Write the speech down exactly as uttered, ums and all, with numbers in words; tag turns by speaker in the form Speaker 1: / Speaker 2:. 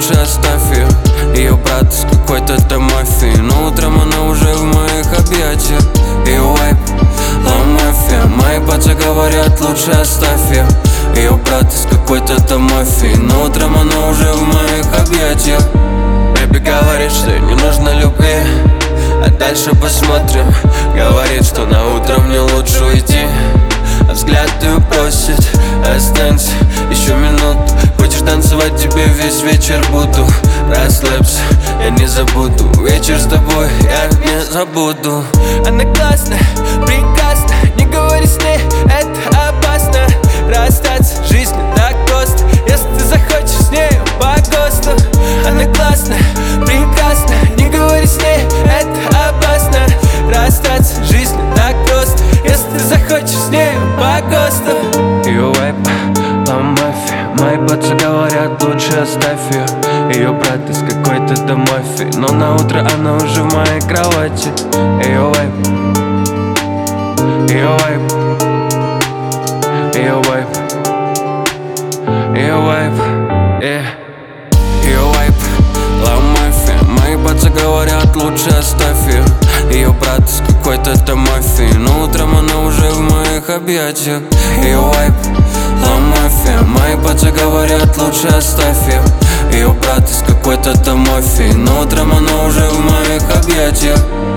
Speaker 1: лучше оставь ее. Ее брат из какой-то там мафии, но утром она уже в моих объятиях. Ее вайб, лав мафия. Мои пацы говорят, лучше оставь ее. Ее брат из какой-то там мафии, но утром она уже в моих объятиях. Бэби говорит, что ей не нужно любви, а дальше посмотрим. Говорит, что на утро мне лучше уйти, а взгляд ее просит: останься еще минуту. Хочешь танцевать, тебе весь вечер буду. Расслабься, я не забуду. Вечер с тобой я не забуду.
Speaker 2: Она классная, прекрасна, не говори с ней, это опасно. Расстаться, жизнь не так просто, если ты захочешь с нею по ГОСТу. Она классная, прекрасна, не говори с ней, это опасно. Расстаться, жизнь не так просто, если ты захочешь с нею по ГОСТу.
Speaker 1: Ее вайб, лав мафия. Мои пацы говорят, лучше оставь ее. Ее брат из какой-то там мафии, но на утро она уже в моей кровати. Ее вайб, ее вайб, ее вайб, ее вайб, yeah. Ее вайб, лав мафия. Мои пацы говорят, лучше оставь ее. Ее брат из какой-то там мафии, но утром она уже в моих объятиях. Ее вайб, лав мафия. Мои пацы говорят, лучше оставь ее. Ее брат из какой-то там мафии, но утром она уже в моих объятиях.